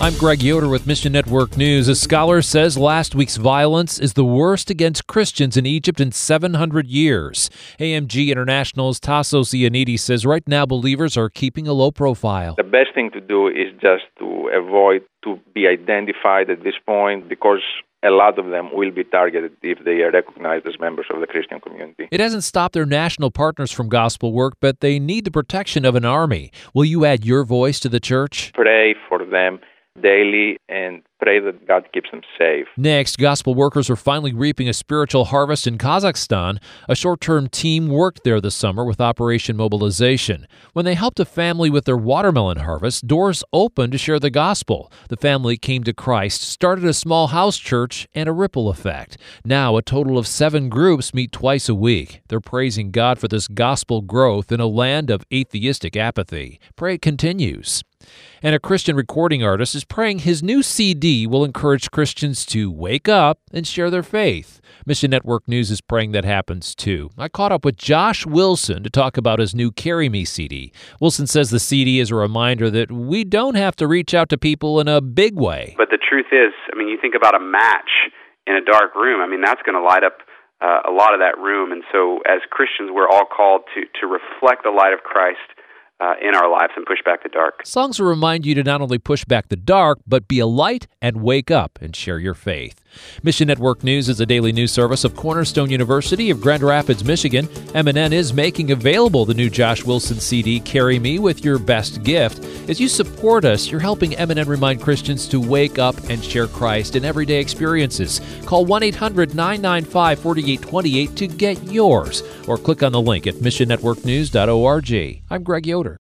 I'm Greg Yoder with Mission Network News. A scholar says last week's violence is the worst against Christians in Egypt in 700 years. AMG International's Tassos Ioannidis says right now believers are keeping a low profile. The best thing to do is just to avoid to be identified at this point, because a lot of them will be targeted if they are recognized as members of the Christian community. It hasn't stopped their national partners from gospel work, but they need the protection of an army. Will you add your voice to the church? Pray for them daily and pray that God keeps them safe. Next, gospel workers are finally reaping a spiritual harvest in Kazakhstan. A short-term team worked there this summer with Operation Mobilization. When they helped a family with their watermelon harvest, doors opened to share the gospel. The family came to Christ, started a small house church, and a ripple effect. Now, a total of 7 groups meet twice a week. They're praising God for this gospel growth in a land of atheistic apathy. Pray it continues. And a Christian recording artist is praying his new CD will encourage Christians to wake up and share their faith. Mission Network News is praying that happens too. I caught up with Josh Wilson to talk about his new Carry Me CD. Wilson says the CD is a reminder that we don't have to reach out to people in a big way. But the truth is, you think about a match in a dark room. That's going to light up a lot of that room. And so as Christians, we're all called to reflect the light of Christ in our lives and push back the dark. Songs will remind you to not only push back the dark, but be a light and wake up and share your faith. Mission Network News is a daily news service of Cornerstone University of Grand Rapids, Michigan. MNN is making available the new Josh Wilson CD, Carry Me, with your best gift. As you support us, you're helping MNN remind Christians to wake up and share Christ in everyday experiences. Call 1-800-995-4828 to get yours, or click on the link at missionnetworknews.org. I'm Greg Yoder.